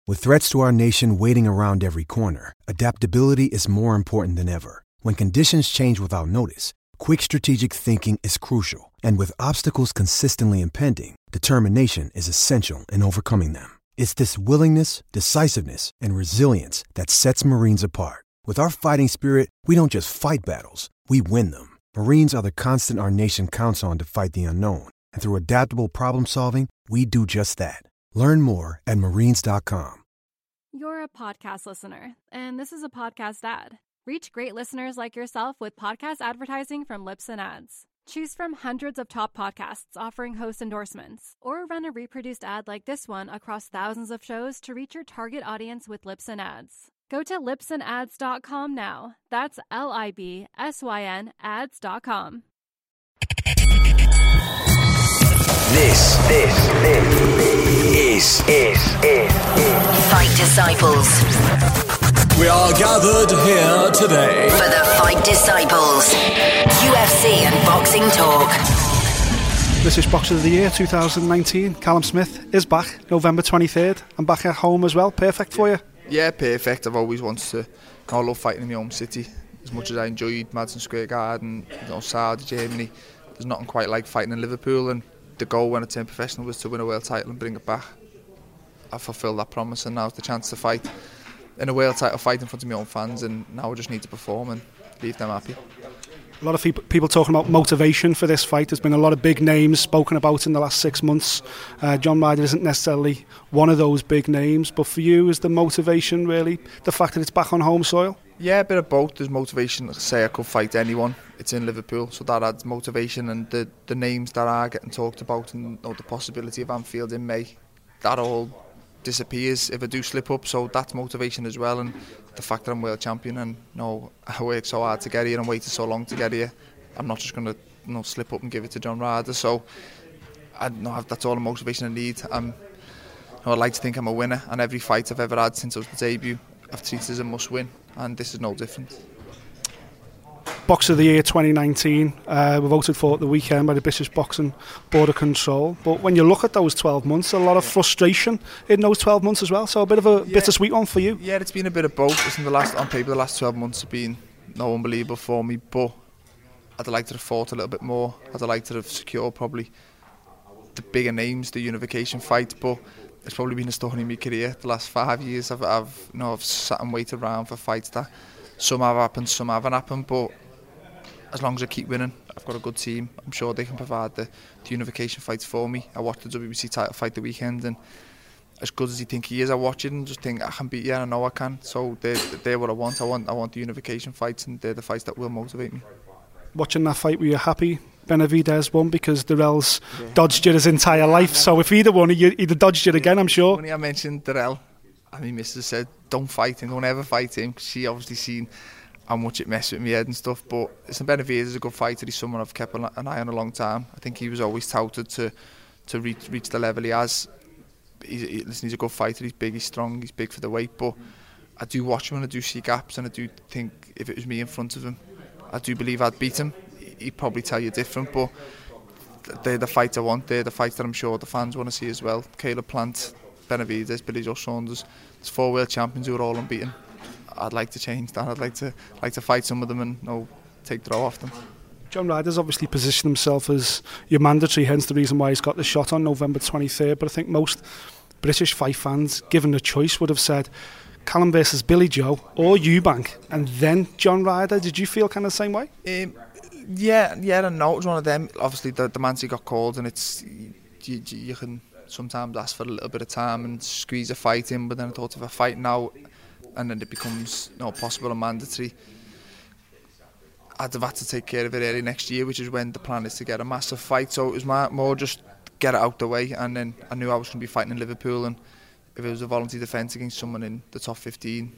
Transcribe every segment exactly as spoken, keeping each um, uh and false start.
With threats to our nation waiting around every corner, adaptability is more important than ever. When conditions change without notice, quick strategic thinking is crucial. And with obstacles consistently impending, determination is essential in overcoming them. It's this willingness, decisiveness, and resilience that sets Marines apart. With our fighting spirit, we don't just fight battles, we win them. Marines are the constant our nation counts on to fight the unknown. And through adaptable problem solving, we do just that. Learn more at marines dot com. You're a podcast listener, and this is a podcast ad. Reach great listeners like yourself with podcast advertising from Libsyn Ads. Choose from hundreds of top podcasts offering host endorsements, or run a reproduced ad like this one across thousands of shows to reach your target audience with Libsyn Ads. Go to libsyn ads dot com now. That's L I B S Y N ads dot com. This, this, this is, is, is, is Fight Disciples. We are gathered here today For the Fight Disciples. U F C and boxing talk. British Boxer of the Year twenty nineteen, Callum Smith, is back November twenty-third. I'm back at home as well. Perfect for you? Yeah, perfect. I've always wanted to. I love fighting in my home city. As much as I enjoyed Madison Square Garden, you know, Saudi, Germany, there's nothing quite like fighting in Liverpool. And the goal when I turned professional was to win a world title and bring it back. I fulfilled that promise, and now's the chance to fight in a world title fight in front of my own fans. And now I just need to perform and leave them happy. A lot of people talking about motivation for this fight. There's been a lot of big names spoken about in the last six months. Uh, John Ryder isn't necessarily one of those big names, but for you, is the motivation really the fact that it's back on home soil? Yeah, a bit of both. There's motivation to say I could fight anyone. It's in Liverpool, so that adds motivation. And the, the names that are getting talked about, and you know, the possibility of Anfield in May, that all disappears if I do slip up. So that's motivation as well. And the fact that I'm world champion, and you know, I worked so hard to get here and waited so long to get here, I'm not just going to you know, slip up and give it to John Ryder. So I know that's all the motivation I need. I'm, you know, I'd like to think I'm a winner, and every fight I've ever had since I was the debut, I've treated as a must win, and this is no different. Boxer of the Year twenty nineteen, uh, we voted for at the weekend by the British Boxing Board of Control. But when you look at those twelve months, a lot of frustration in those twelve months as well. So a bit of a yeah. bittersweet one for you. Yeah, it's been a bit of both. Listen, the last on paper, the last twelve months have been no unbelievable for me. But I'd like to have fought a little bit more. I'd like to have secured probably the bigger names, the unification fight. But it's probably been a story in my career. The last five years, I've, I've, you know, I've sat and waited around for fights that some have happened, some haven't happened. But as long as I keep winning, I've got a good team. I'm sure they can provide the, the unification fights for me. I watched the W B C title fight the weekend, and as good as you think he is, I watch it and just think I can beat you. I know I can. So they're, they're what I want. I want I want the unification fights, and they're the fights that will motivate me. Watching that fight, were you happy Benavidez won? Because Dirrell's yeah. dodged it his entire life. So if either won, he'd have dodged it again, I'm sure. When I mentioned Dirrell, I mean, Missus said, don't fight him, don't ever fight him. Because she obviously seen how much it messed with my head and stuff. But listen, Benavidez is a good fighter. He's someone I've kept an eye on a long time. I think he was always touted to to reach, reach the level he has. He's, he, listen, he's a good fighter. He's big, he's strong, he's big for the weight. But I do watch him and I do see gaps, and I do think if it was me in front of him, I do believe I'd beat him. He'd probably tell you different, but they're the fights I want. They're the fights that I'm sure the fans want to see as well. Caleb Plant, Benavidez, Billy Joe Saunders. There's four world champions who are all unbeaten. I'd like to change that. I'd like to like to fight some of them and you know, take the draw off them. John Ryder's obviously positioned himself as your mandatory, hence the reason why he's got the shot on November twenty-third. But I think most British fight fans, given the choice, would have said Callum versus Billy Joe or Eubank and then John Ryder. Did you feel kind of the same way? Um, yeah, yeah, I know it was one of them. Obviously, the, the Mansi got called, and it's you, you can sometimes ask for a little bit of time and squeeze a fight in. But then I thought if I fight now, and then it becomes not possible and mandatory, I'd have had to take care of it early next year, which is when the plan is to get a massive fight. So it was my, more just get it out the way, and then I knew I was going to be fighting in Liverpool, and if it was a voluntary defence against someone in the top fifteen,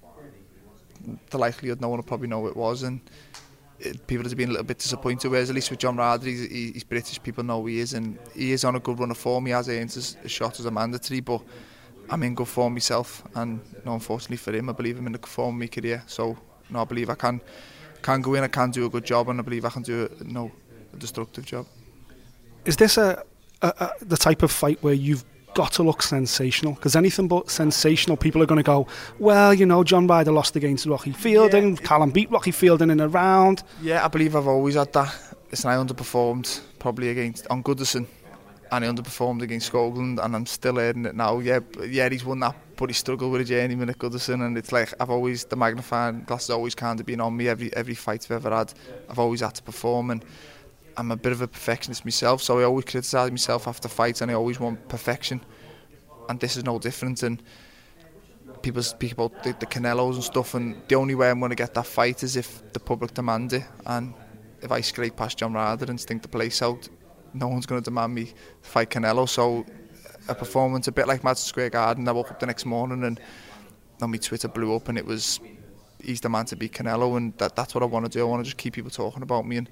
the likelihood no one would probably know who it was, and it, people have been a little bit disappointed. Whereas at least with John Ryder, he's, he's British, people know who he is, and he is on a good run of form. He has earned his, his shot as a mandatory, but I'm in good form myself, and no, unfortunately for him, I believe I'm in the good form of my career. So no, I believe I can can go in, I can do a good job, and I believe I can do a, no, a destructive job. Is this a, a, a the type of fight where you've got to look sensational, because anything but sensational, people are going to go, well, you know, John Ryder lost against Rocky Fielding, yeah. Callum beat Rocky Fielding in a round. Yeah, I believe I've always had that. Listen, I underperformed probably against on Goodison, and I underperformed against Skoglund, and I'm still earning it now. Yeah, yeah, he's won that, but he struggled with a journeyman at Goodison, and it's like I've always, the magnifying glass has always kind of been on me. Every every fight I've ever had, I've always had to perform, and I'm a bit of a perfectionist myself, so I always criticise myself after fights, and I always want perfection, and this is no different. And people speak about the, the Canelos and stuff, and the only way I'm going to get that fight is if the public demand it, and if I scrape past John Ryder and stink the place out, no one's going to demand me to fight Canelo. So a performance a bit like Madison Square Garden, I woke up the next morning and then my Twitter blew up and it was, he's the man to beat Canelo, and that, that's what I want to do. I want to just keep people talking about me, and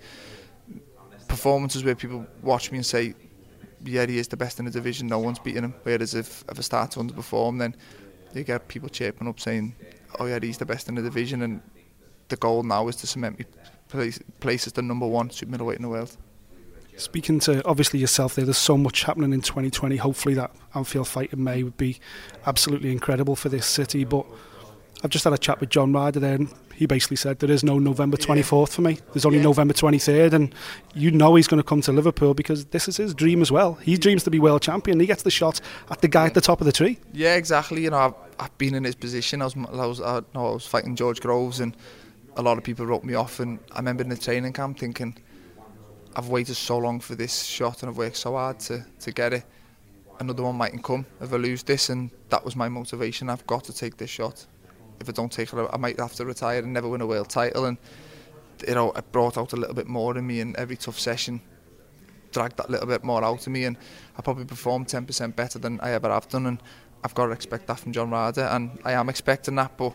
performances where people watch me and say, yeah, he is the best in the division, no one's beating him. Whereas if, if I start to underperform, then you get people chirping up saying, oh yeah, he's the best in the division, and the goal now is to cement me place, place as the number one super middleweight in the world. Speaking to obviously yourself there, there's so much happening in twenty twenty. Hopefully that Anfield fight in May would be absolutely incredible for this city, but I've just had a chat with John Ryder there, and he basically said there is no November twenty-fourth for me. There's only yeah. November twenty-third, and you know he's going to come to Liverpool because this is his dream as well. He dreams to be world champion. He gets the shot at the guy yeah. at the top of the tree. Yeah, exactly. You know, I've, I've been in his position. I was, I was, I, no, I was fighting George Groves, and a lot of people wrote me off. And I remember in the training camp thinking, I've waited so long for this shot, and I've worked so hard to to get it. Another one mightn't come if I lose this, and that was my motivation. I've got to take this shot. If I don't take it, I might have to retire and never win a world title. And you know, it brought out a little bit more in me, and every tough session dragged that little bit more out of me, and I probably performed ten percent better than I ever have done, and I've got to expect that from John Ryder, and I am expecting that. But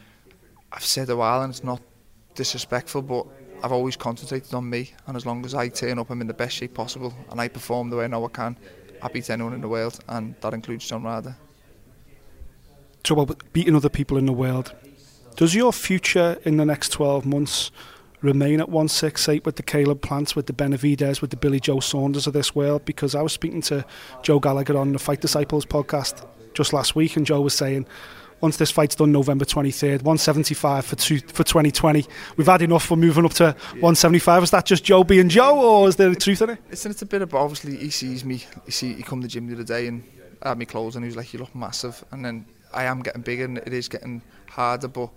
I've said a while, and it's not disrespectful, but I've always concentrated on me, and as long as I turn up, I'm in the best shape possible, and I perform the way I know I can, I beat anyone in the world, and that includes John Ryder. So about beating other people in the world, does your future in the next twelve months remain at one sixty-eight with the Caleb Plants, with the Benavidez, with the Billy Joe Saunders of this world? Because I was speaking to Joe Gallagher on the Fight Disciples podcast just last week, and Joe was saying, once this fight's done November twenty-third, one seventy-five for two, for twenty twenty, we've had enough, we're moving up to yeah. one seventy-five. Is that just Joe being Joe, or is there a truth in it? Listen, it's a bit of, obviously he sees me, he, see, he come to the gym the other day and had me clothes, and he was like, you look massive, and then I am getting bigger and it is getting harder, but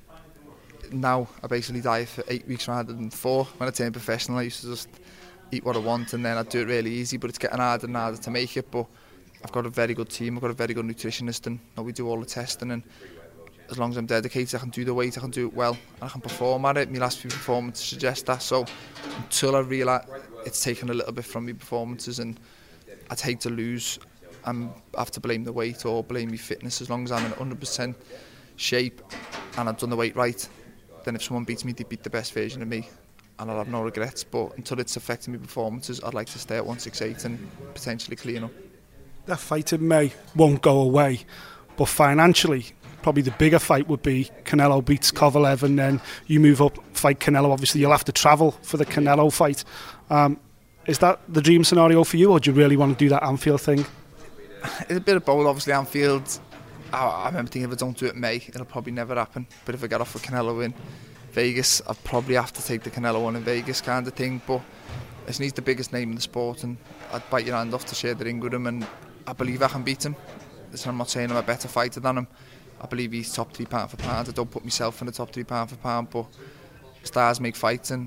now I basically diet for eight weeks rather than four. When I turned professional, I used to just eat what I want and then I'd do it really easy, but it's getting harder and harder to make it. But I've got a very good team, I've got a very good nutritionist, and you know, we do all the testing, and as long as I'm dedicated, I can do the weight, I can do it well, and I can perform at it. My last few performances suggest that, so until I realise it's taken a little bit from my performances, and I'd hate to lose, I have to blame the weight or blame my fitness. As long as I'm in one hundred percent shape and I've done the weight right, then if someone beats me, they beat the best version of me, and I'll have no regrets. But until it's affecting my performances, I'd like to stay at one sixty-eight and potentially clean up. That fight in May won't go away, but financially, probably the bigger fight would be Canelo beats Kovalev, and then you move up, fight Canelo. Obviously, you'll have to travel for the Canelo fight. Um, is that the dream scenario for you, or do you really want to do that Anfield thing? It's a bit of both. Obviously, Anfield, I, I remember thinking if I don't do it in May, it'll probably never happen. But if I get off with Canelo in Vegas, I'd probably have to take the Canelo one in Vegas kind of thing. But he's the biggest name in the sport, and I'd bite your hand off to share the ring with him, and I believe I can beat him. Listen, I'm not saying I'm a better fighter than him. I believe he's top three pound for pound. I don't put myself in the top three pound for pound, but stars make fights, and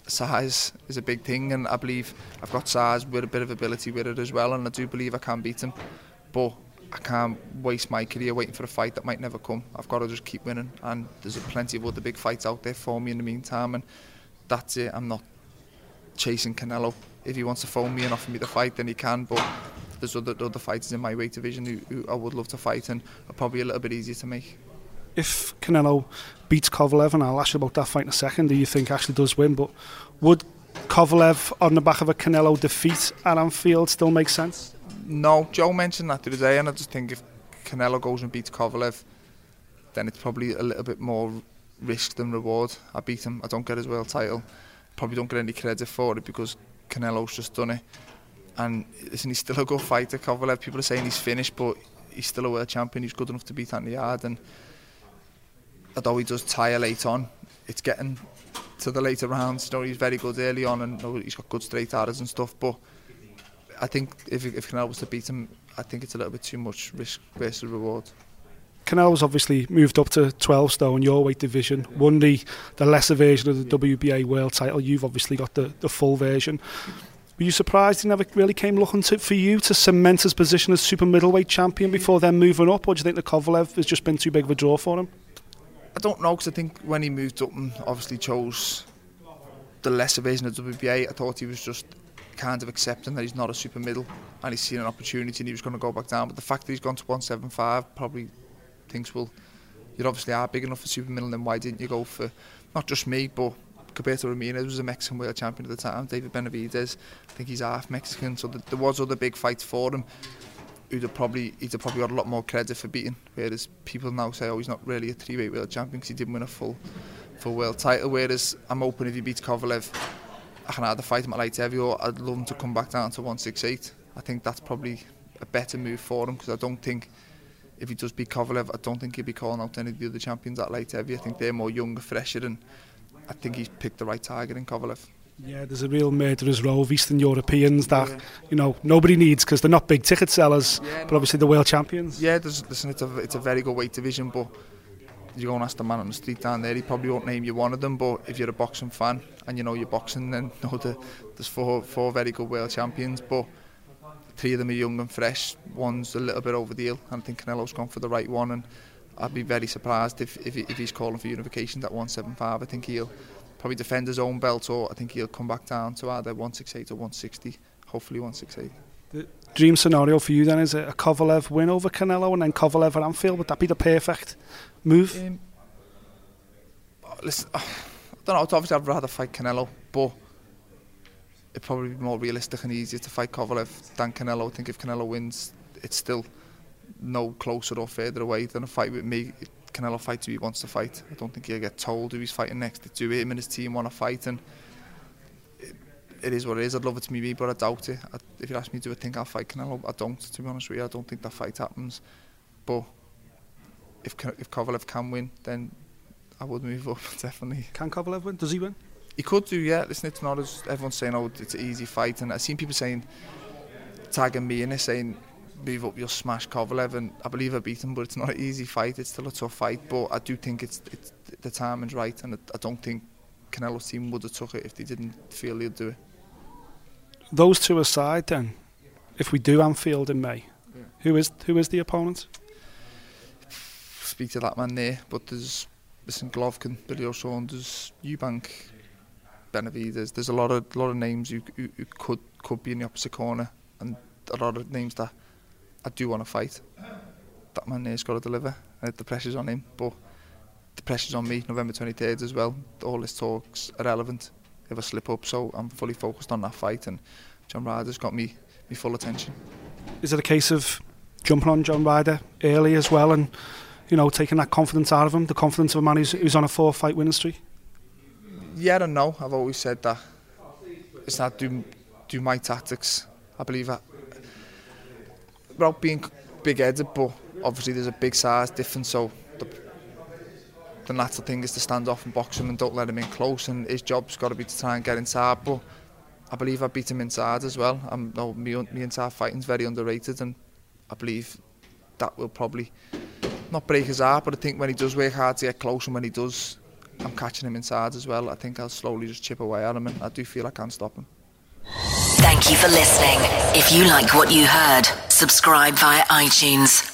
size is a big thing, and I believe I've got size with a bit of ability with it as well, and I do believe I can beat him. But I can't waste my career waiting for a fight that might never come. I've got to just keep winning, and there's plenty of other big fights out there for me in the meantime, and that's it. I'm not chasing Canelo. If he wants to phone me and offer me the fight, then he can, but there's other, other fighters in my weight division who, who I would love to fight, and are probably a little bit easier to make. If Canelo beats Kovalev, and I'll ask you about that fight in a second, do you think actually does win, but would Kovalev on the back of a Canelo defeat at Anfield still make sense? No, Joe mentioned that the other day, and I just think if Canelo goes and beats Kovalev, then it's probably a little bit more risk than reward. I beat him, I don't get his world title, probably don't get any credit for it because Canelo's just done it. and listen, he's still a good fighter, Kovalev. People are saying he's finished, but he's still a world champion. He's good enough to beat Andy Yard, and although he does tire late on, it's getting to the later rounds. You know, he's very good early on, and you know, he's got good straight arrows and stuff. But I think if if Canelo was to beat him, I think it's a little bit too much risk versus reward. Canelo's obviously moved up to twelve stone, your weight division, won the, the lesser version of the W B A world title. You've obviously got the, the full version. Were you surprised he never really came looking to, for you to cement his position as super middleweight champion before then moving up, or do you think the Kovalev has just been too big of a draw for him? I don't know, because I think when he moved up and obviously chose the lesser version of W B A, I thought he was just kind of accepting that he's not a super middle and he's seen an opportunity and he was going to go back down. But the fact that he's gone to one seventy-five probably thinks, well, you obviously are big enough for super middle, then why didn't you go for, not just me, but Gilberto Ramirez was a Mexican world champion at the time, David Benavidez, I think he's half Mexican, so the, there was other big fights for him who'd have probably, he'd have probably got a lot more credit for beating, whereas people now say, oh, he's not really a three-weight world champion because he didn't win a full, full world title, whereas I'm hoping if he beats Kovalev, I can either fight him at light heavy or I'd love him to come back down to one sixty-eight. I think that's probably a better move for him, because I don't think if he does beat Kovalev, I don't think he'll be calling out any of the other champions at light heavy. I think they're more younger, fresher, and I think he's picked the right target in Kovalev. Yeah, there's a real murderer's row of Eastern Europeans that yeah. you know nobody needs because they're not big ticket sellers, yeah, but obviously the world champions. Yeah, there's, listen, it's a it's a very good weight division, but you go and ask the man on the street down there, he probably won't name you one of them. But if you're a boxing fan and you know you're boxing, then you know the, there's four four very good world champions, but three of them are young and fresh. One's a little bit over the hill, and I think Canelo's gone for the right one. And I'd be very surprised if if, if he's calling for unification at one seventy-five. I think he'll probably defend his own belt, or I think he'll come back down to either one sixty-eight or one sixty. Hopefully one sixty-eight. The dream scenario for you then is a Kovalev win over Canelo and then Kovalev at Anfield. Would that be the perfect move? Um, listen, I don't know. Obviously, I'd rather fight Canelo, but it'd probably be more realistic and easier to fight Kovalev than Canelo. I think if Canelo wins, it's still no closer or further away than a fight with me. Canelo fights who he wants to fight. I don't think he'll get told who he's fighting next. It's who him and his team want to fight, and it, it is what it is. I'd love it to be me, but I doubt it. I, if you ask me, do I think I'll fight Canelo? I don't, to be honest with you. I don't think that fight happens. But if if Kovalev can win, then I would move up, definitely. Can Kovalev win? Does he win? He could do, yeah. Listen, it's not as everyone's saying, oh, it's an easy fight, and I've seen people saying, tagging me in it, saying, move up, you'll smash Kovalev, and I believe I beat him, but it's not an easy fight. It's still a tough fight, but I do think it's, it's the timing's right, and I don't think Canelo's team would have took it if they didn't feel they'd do it. Those two aside, then, if we do Anfield in May, yeah. who is who is the opponent? Speak to that man there, but there's listen, Golovkin, Billy O'Shawn, there's Eubank, Benavidez. There's a lot of lot of names who, who, who could could be in the opposite corner, and a lot of names that I do want to fight. That man there's got to deliver. Uh, the pressure's on him, but the pressure's on me. November twenty-third as well. All this talk's irrelevant if I slip up. So I'm fully focused on that fight, and John Ryder's got me me full attention. Is it a case of jumping on John Ryder early as well, and you know taking that confidence out of him, the confidence of a man who's, who's on a four-fight winning streak? Yeah and no. I've always said that it's not do do my tactics. I believe that. Without being big-headed, but obviously there's a big size difference, so the, the natural thing is to stand off and box him and don't let him in close, and his job's got to be to try and get inside, but I believe I beat him inside as well. I'm, no, me, me inside fighting's very underrated, and I believe that will probably not break his heart, but I think when he does work hard to get close, and when he does, I'm catching him inside as well. I think I'll slowly just chip away at him, and I do feel I can stop him. Thank you for listening. If you like what you heard, subscribe via iTunes.